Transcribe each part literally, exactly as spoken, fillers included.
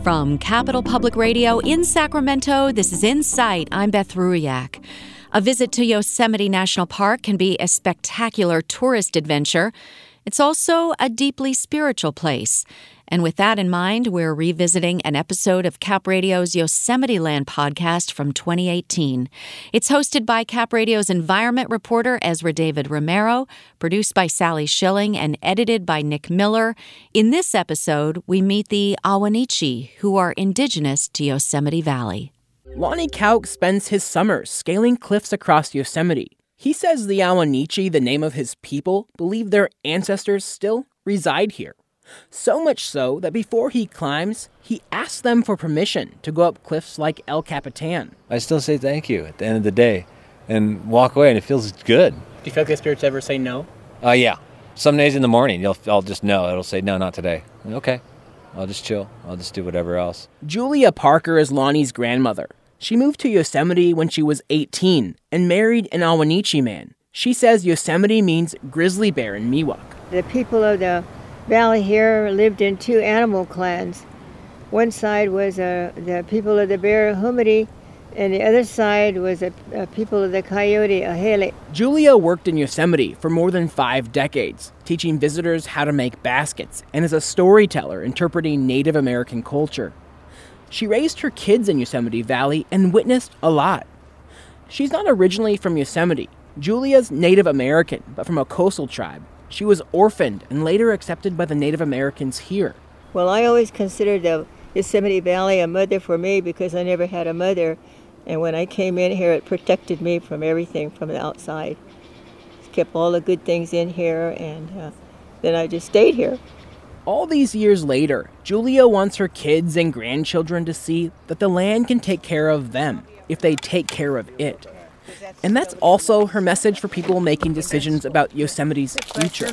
From Capital Public Radio in Sacramento, this is Insight. I'm Beth Ruiak. A visit to Yosemite National Park can be a spectacular tourist adventure. It's also a deeply spiritual place. And with that in mind, we're revisiting an episode of Cap Radio's Yosemite Land podcast from twenty eighteen. It's hosted by Cap Radio's environment reporter Ezra David Romero, produced by Sally Schilling, and edited by Nick Miller. In this episode, we meet the Ahwahneechee, who are indigenous to Yosemite Valley. Lonnie Kauk spends his summers scaling cliffs across Yosemite. He says the Ahwahneechee, the name of his people, believe their ancestors still reside here. So much so that before he climbs, he asks them for permission to go up cliffs like El Capitan. I still say thank you at the end of the day and walk away, and it feels good. Do you feel like the spirits ever say no? Uh, yeah. Some days in the morning, you'll, I'll just know. It'll say, no, not today. And, okay, I'll just chill. I'll just do whatever else. Julia Parker is Lonnie's grandmother. She moved to Yosemite when she was eighteen and married an Ahwahneechee man. She says Yosemite means grizzly bear in Miwok. The people of the valley here lived in two animal clans. One side was uh, the people of the Barahumity, and the other side was the uh, people of the Coyote Ahele. Julia worked in Yosemite for more than five decades, teaching visitors how to make baskets, and as a storyteller interpreting Native American culture. She raised her kids in Yosemite Valley and witnessed a lot. She's not originally from Yosemite. Julia's Native American, but from a coastal tribe. She was orphaned and later accepted by the Native Americans here. Well, I always considered the Yosemite Valley a mother for me because I never had a mother. And when I came in here, it protected me from everything from the outside. It kept all the good things in here, and uh, then I just stayed here. All these years later, Julia wants her kids and grandchildren to see that the land can take care of them if they take care of it. And that's also her message for people making decisions about Yosemite's future.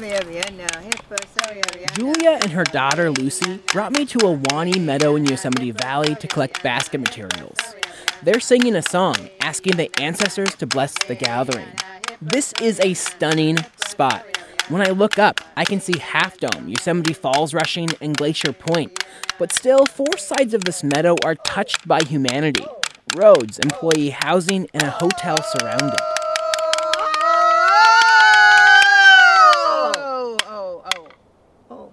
Julia and her daughter Lucy brought me to a Wani meadow in Yosemite Valley to collect basket materials. They're singing a song, asking the ancestors to bless the gathering. This is a stunning spot. When I look up, I can see Half Dome, Yosemite Falls Rushing, and Glacier Point. But still, four sides of this meadow are touched by humanity. Roads, employee housing, and a hotel surround it. Oh, oh, oh, oh.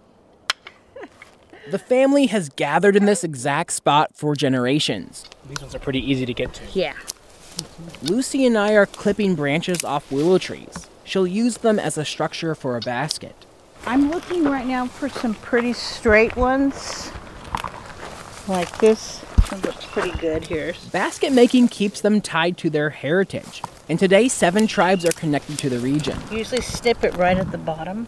The family has gathered in this exact spot for generations. These ones are pretty easy to get to. Yeah. Lucy and I are clipping branches off willow trees. She'll use them as a structure for a basket. I'm looking right now for some pretty straight ones. Like this. It looks pretty good here. Basket making keeps them tied to their heritage. And today, seven tribes are connected to the region. Usually snip it right at the bottom.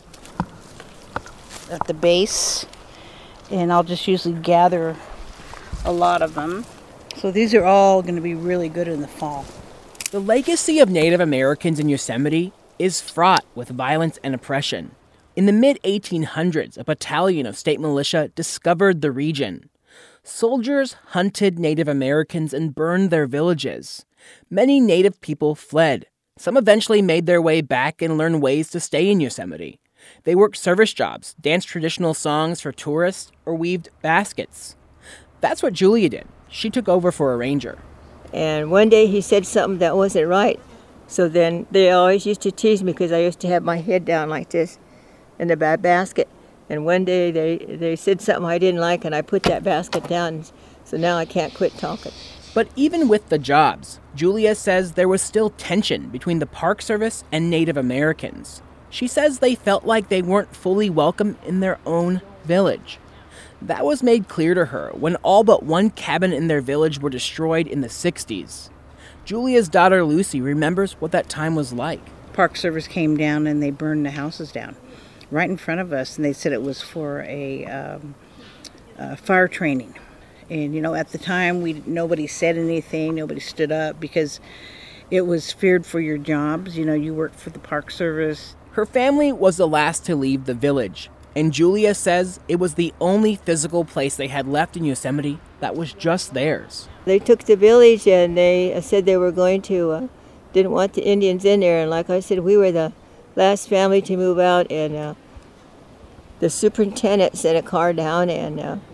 At the base. And I'll just usually gather a lot of them. So these are all going to be really good in the fall. The legacy of Native Americans in Yosemite is fraught with violence and oppression. In the mid eighteen hundreds, a battalion of state militia discovered the region. Soldiers hunted Native Americans and burned their villages. Many Native people fled. Some eventually made their way back and learned ways to stay in Yosemite. They worked service jobs, danced traditional songs for tourists, or weaved baskets. That's what Julia did. She took over for a ranger. And one day he said something that wasn't right. So then they always used to tease me because I used to have my head down like this in the ba- basket. And one day they, they said something I didn't like, and I put that basket down. So now I can't quit talking. But even with the jobs, Julia says there was still tension between the Park Service and Native Americans. She says they felt like they weren't fully welcome in their own village. That was made clear to her when all but one cabin in their village were destroyed in the sixties. Julia's daughter Lucy remembers what that time was like. Park Service came down and they burned the houses down right in front of us, and they said it was for a um, uh, fire training. And, you know, at the time, we nobody said anything, nobody stood up because it was feared for your jobs. You know, you worked for the Park Service. Her family was the last to leave the village. And Julia says it was the only physical place they had left in Yosemite that was just theirs. They took the village and they said they were going to, uh, didn't want the Indians in there. And like I said, we were the last family to move out. And uh, the superintendent sent a car down and uh,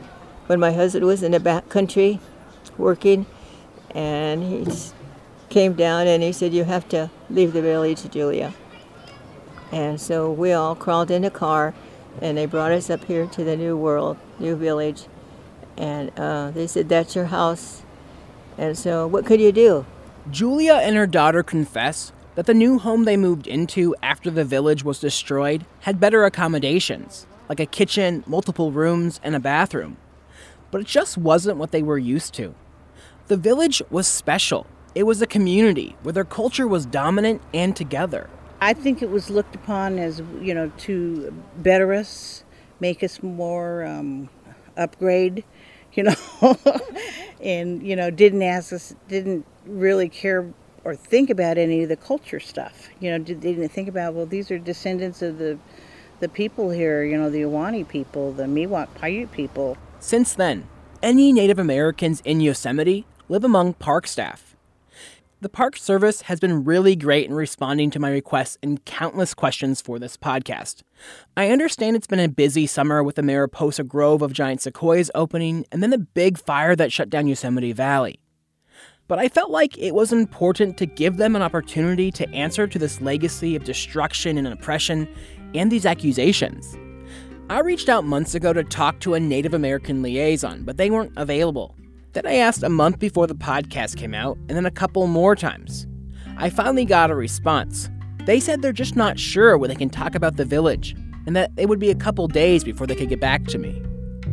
when my husband was in the back country working, and he came down and he said, "You have to leave the village, Julia." And so we all crawled in a car, and they brought us up here to the new world, new village. And uh, they said, "That's your house." And so what could you do? Julia and her daughter confess that the new home they moved into after the village was destroyed had better accommodations, like a kitchen, multiple rooms, and a bathroom. But it just wasn't what they were used to. The village was special. It was a community where their culture was dominant and together. I think it was looked upon as, you know, to better us, make us more um, upgrade, you know, and, you know, didn't ask us, didn't really care or think about any of the culture stuff. You know, did, they didn't think about, well, these are descendants of the the people here, you know, the Ahwahnee people, the Miwok Paiute people. Since then, any Native Americans in Yosemite live among park staff. The Park Service has been really great in responding to my requests and countless questions for this podcast. I understand it's been a busy summer with the Mariposa Grove of giant sequoias opening and then the big fire that shut down Yosemite Valley. But I felt like it was important to give them an opportunity to answer to this legacy of destruction and oppression and these accusations. I reached out months ago to talk to a Native American liaison, but they weren't available. Then I asked a month before the podcast came out, and then a couple more times. I finally got a response. They said they're just not sure when they can talk about the village, and that it would be a couple days before they could get back to me.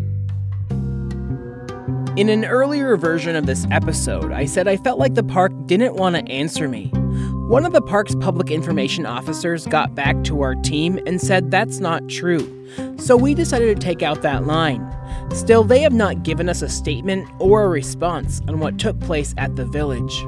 In an earlier version of this episode, I said I felt like the park didn't want to answer me. One of the park's public information officers got back to our team and said that's not true. So we decided to take out that line. Still, they have not given us a statement or a response on what took place at the village.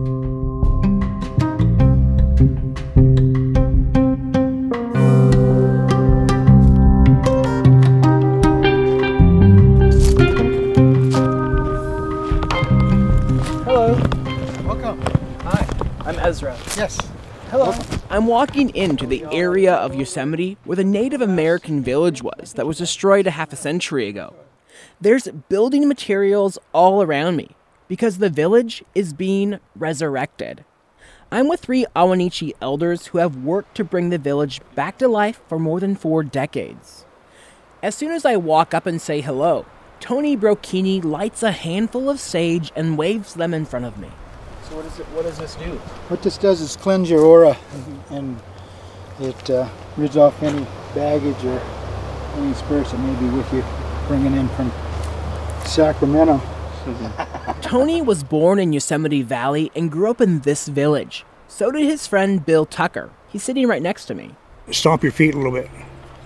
Ezra. Yes. Hello. I'm walking into the area of Yosemite where the Native American village was that was destroyed a half a century ago. There's building materials all around me because the village is being resurrected. I'm with three Ahwahnee elders who have worked to bring the village back to life for more than four decades. As soon as I walk up and say hello, Tony Brokini lights a handful of sage and waves them in front of me. So what, is it, what does this do? What this does is cleanse your aura, and, and it uh, rids off any baggage or any spirits that may be with you, bringing in from Sacramento. Tony was born in Yosemite Valley and grew up in this village. So did his friend Bill Tucker. He's sitting right next to me. Stomp your feet a little bit.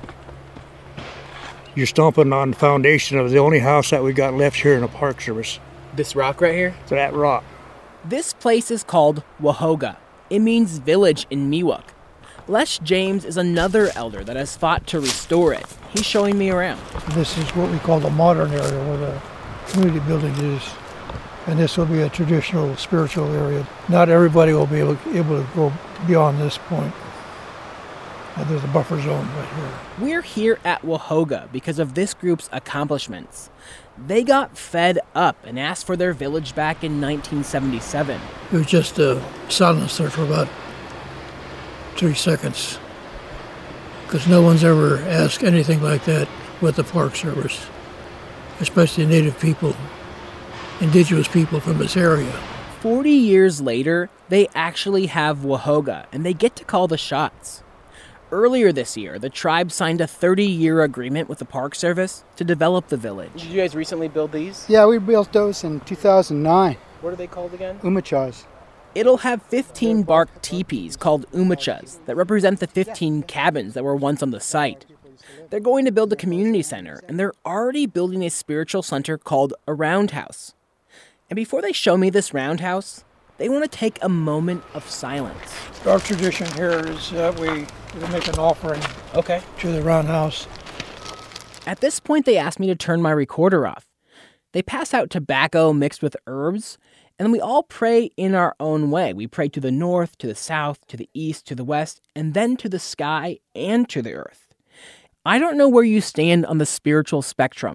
You're stomping on the foundation of the only house that we got left here in the Park Service. This rock right here? So that rock. This place is called Wahoga. It means village in Miwok. Les James is another elder that has fought to restore it. He's showing me around. This is what we call the modern area where the community building is. And this will be a traditional spiritual area. Not everybody will be able, able to go beyond this point. And there's a buffer zone right here. We're here at Wahoga because of this group's accomplishments. They got fed up and asked for their village back in nineteen seventy-seven. It was just a silence there for about three seconds. Because no one's ever asked anything like that with the Park Service, especially Native people, indigenous people from this area. Forty years later, they actually have Wahoga, and they get to call the shots. Earlier this year, the tribe signed a thirty-year agreement with the Park Service to develop the village. Did you guys recently build these? Yeah, we built those in two thousand nine. What are they called again? Umachas. It'll have fifteen bark teepees called umachas that represent the fifteen cabins that were once on the site. They're going to build a community center, and they're already building a spiritual center called a roundhouse. And before they show me this roundhouse, they want to take a moment of silence. Our tradition here is that we, we make an offering Okay. to the roundhouse. At this point, they ask me to turn my recorder off. They pass out tobacco mixed with herbs, and we all pray in our own way. We pray to the north, to the south, to the east, to the west, and then to the sky and to the earth. I don't know where you stand on the spiritual spectrum,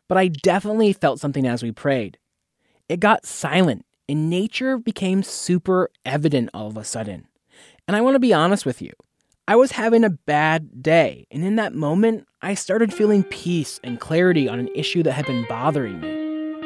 but I definitely felt something as we prayed. It got silent, and nature became super evident all of a sudden. And I want to be honest with you. I was having a bad day, and in that moment, I started feeling peace and clarity on an issue that had been bothering me.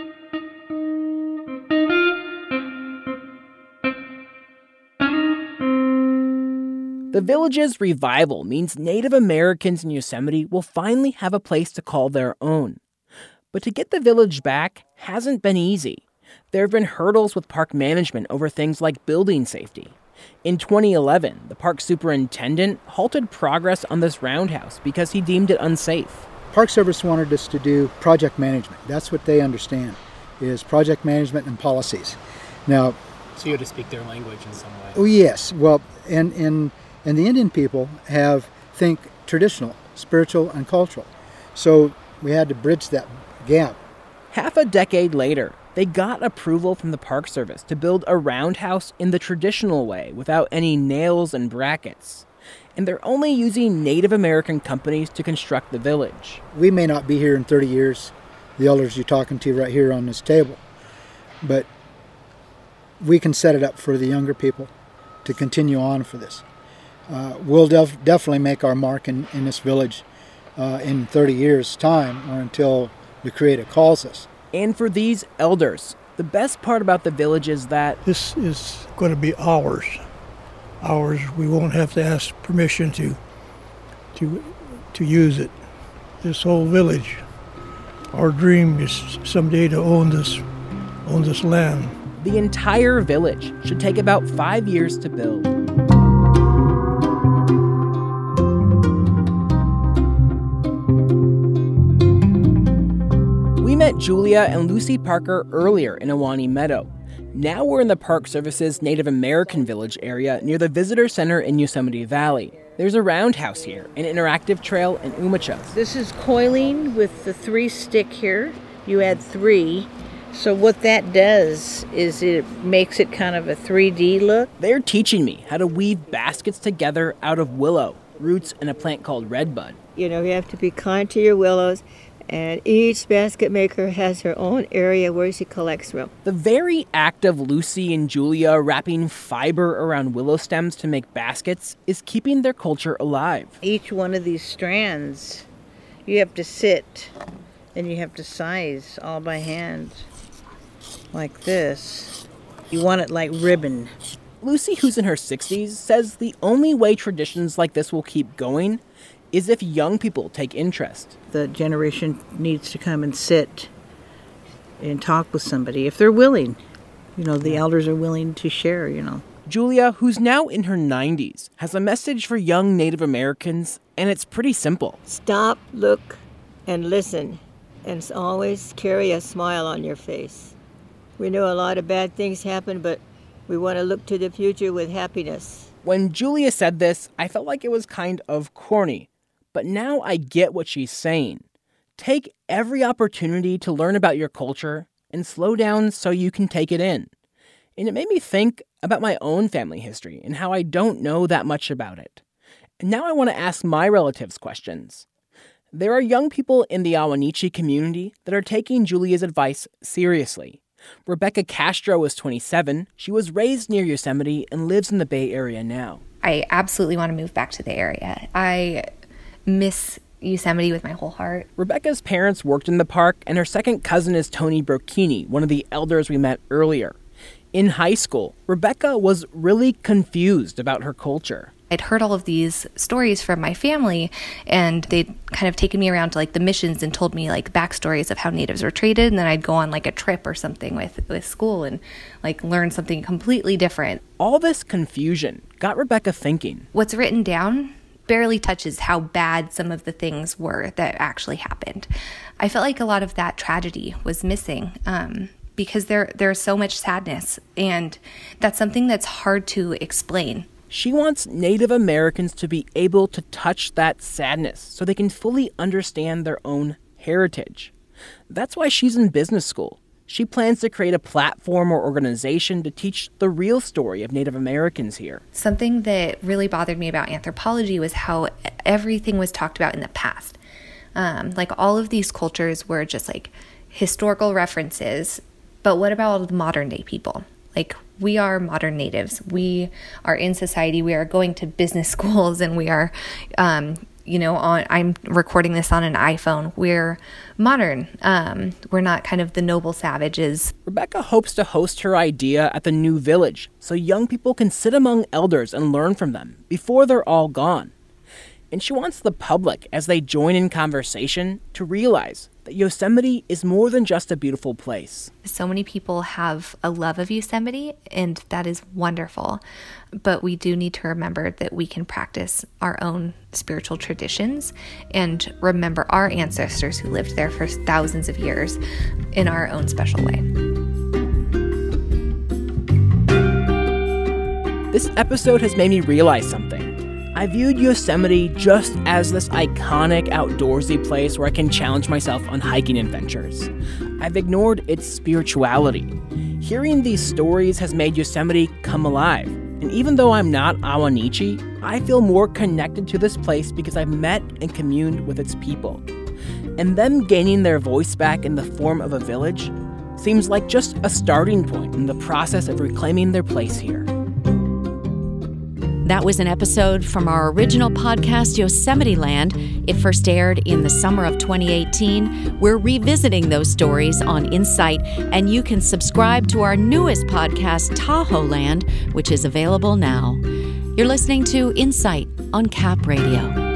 The village's revival means Native Americans in Yosemite will finally have a place to call their own. But to get the village back hasn't been easy. There have been hurdles with park management over things like building safety. In twenty eleven, the park superintendent halted progress on this roundhouse because he deemed it unsafe. Park Service wanted us to do project management. That's what they understand, is project management and policies. Now, so you had to speak their language in some way. Oh yes, well, and and and the Indian people have think traditional, spiritual, and cultural. So we had to bridge that gap. Half a decade later, they got approval from the Park Service to build a roundhouse in the traditional way without any nails and brackets. And they're only using Native American companies to construct the village. We may not be here in thirty years, the elders you're talking to right here on this table, but we can set it up for the younger people to continue on for this. Uh, we'll def- definitely make our mark in, in this village uh, in thirty years' time, or until the Creator calls us. And for these elders, the best part about the village is that this is going to be ours. Ours. We won't have to ask permission to to to use it. This whole village. Our dream is someday to own this own this land. The entire village should take about five years to build. We met Julia and Lucy Parker earlier in Ahwahnee Meadow. Now we're in the Park Service's Native American Village area near the Visitor Center in Yosemite Valley. There's a roundhouse here, an interactive trail, and umachas. This is coiling with the three stick here. You add three. So what that does is it makes it kind of a three D look. They're teaching me how to weave baskets together out of willow, roots, and a plant called redbud. You know, you have to be kind to your willows, and each basket maker has her own area where she collects from. The very act of Lucy and Julia wrapping fiber around willow stems to make baskets is keeping their culture alive. Each one of these strands, you have to sit and you have to size all by hand like this. You want it like ribbon. Lucy, who's in her sixties, says the only way traditions like this will keep going is if young people take interest. The generation needs to come and sit and talk with somebody if they're willing. You know, the elders are willing to share, you know. Julia, who's now in her nineties, has a message for young Native Americans, and it's pretty simple. Stop, look, and listen, and always carry a smile on your face. We know a lot of bad things happen, but we want to look to the future with happiness. When Julia said this, I felt like it was kind of corny. But now I get what she's saying. Take every opportunity to learn about your culture and slow down so you can take it in. And it made me think about my own family history and how I don't know that much about it. And now I want to ask my relatives questions. There are young people in the Ahwahnee community that are taking Julia's advice seriously. Rebecca Castro is twenty-seven. She was raised near Yosemite and lives in the Bay Area now. I absolutely want to move back to the area. I miss Yosemite with my whole heart. Rebecca's parents worked in the park, and her second cousin is Tony Brocchini, one of the elders we met earlier. In high school, Rebecca was really confused about her culture. I'd heard all of these stories from my family, and they'd kind of taken me around to like the missions and told me like backstories of how natives were treated, and then I'd go on like a trip or something with, with school and like learn something completely different. All this confusion got Rebecca thinking. What's written down barely touches how bad some of the things were that actually happened. I felt like a lot of that tragedy was missing um, because there there's so much sadness, and that's something that's hard to explain. She wants Native Americans to be able to touch that sadness so they can fully understand their own heritage. That's why she's in business school. She plans to create a platform or organization to teach the real story of Native Americans here. Something that really bothered me about anthropology was how everything was talked about in the past. Um, like all of these cultures were just like historical references. But what about all the modern day people? Like, we are modern natives. We are in society. We are going to business schools, and we are, um, you know, on. I'm recording this on an iPhone. We're modern. Um, we're not kind of the noble savages. Rebecca hopes to host her idea at the new village so young people can sit among elders and learn from them before they're all gone. And she wants the public, as they join in conversation, to realize that Yosemite is more than just a beautiful place. So many people have a love of Yosemite, and that is wonderful. But we do need to remember that we can practice our own spiritual traditions and remember our ancestors who lived there for thousands of years in our own special way. This episode has made me realize something. I viewed Yosemite just as this iconic outdoorsy place where I can challenge myself on hiking adventures. I've ignored its spirituality. Hearing these stories has made Yosemite come alive. And even though I'm not Awa-Nichi, I feel more connected to this place because I've met and communed with its people. And them gaining their voice back in the form of a village seems like just a starting point in the process of reclaiming their place here. That was an episode from our original podcast, Yosemite Land. It first aired in the summer of twenty eighteen. We're revisiting those stories on Insight, and you can subscribe to our newest podcast, Tahoe Land, which is available now. You're listening to Insight on Cap Radio.